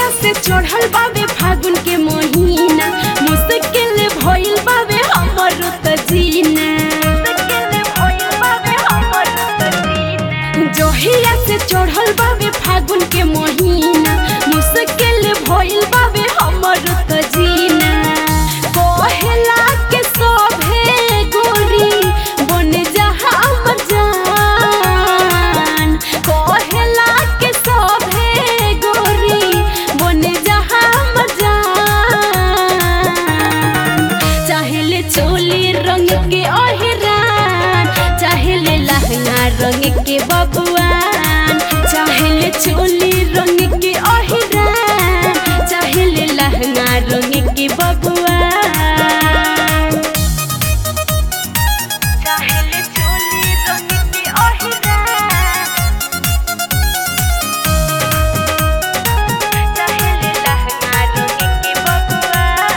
से चढ़ल बाबे फागुन के महीना, मुश्किल भइल बाबे हमर त जीना। जहिया से चढ़ल बाबे फागुन के महीना, मुश्किल भइल बाबे हमर त जीना। कहेला के सभे गोरी बन जा हमर जान, कहेला के सभे गोरी बन जा हमर जान। चाहेले चोली रंग के ओहरान, चाहेले लहंगा रंग के बबुआन, चाहेले चोली रंग के ओहरान, चाहेले लहंगा रंग के बबुआन। चाहेले चोली रंग के ओहरान, चाहेले लहंगा रंग के बबुआन।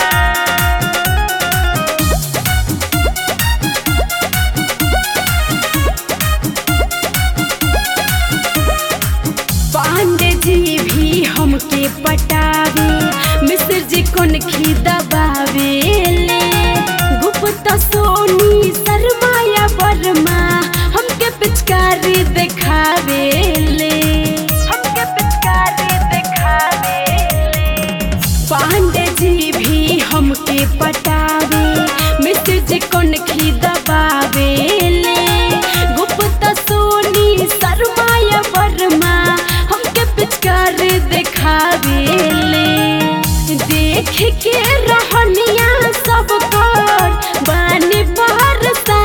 पांडे जी भी हमके पटावे, मिश्र जी कोन खी दबावेले। गुप्ता सोनी शर्माया वर्मा हमके पिचकारी देखावेले, हमके पिचकारी देखावेले। पांडे जी भी हमके पटावे, मिश्र जी कोन खी दबावेले। गुप्ता सोनी शर्माया वर्मा हमके पिचकार देखावेले। देख के रहनिया सब कर बानी बरसा,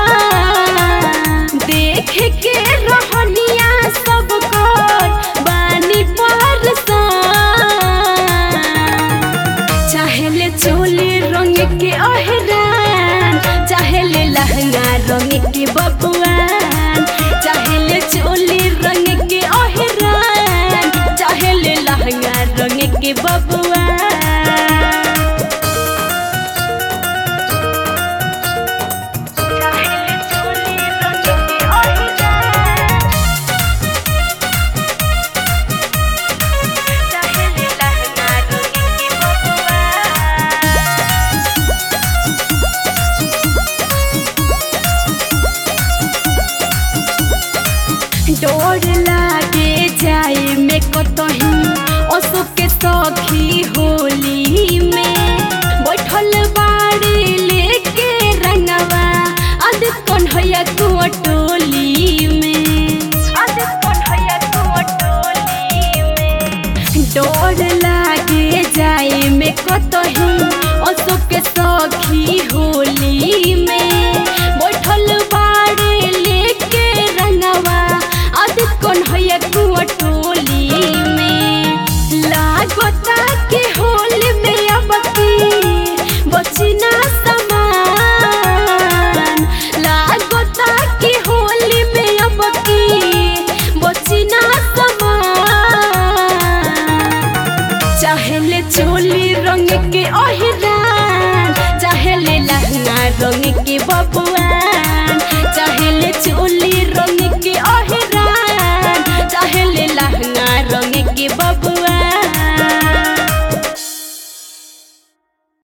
देख के रहनिया सब कर बानी बरसा। चाहेले चोली रंग के ओहरान, चाहेले लहंगा रंग के बबुआन, चाहेले चोली रंग के ओहरान, चाहेले लहंगा रंग के बबुआन। चाहेले चोली रंग के ओहरान, चाहेले लहंगा रंग के बबुआन। डोर लागे जाए में कतही असो के सखी होली में,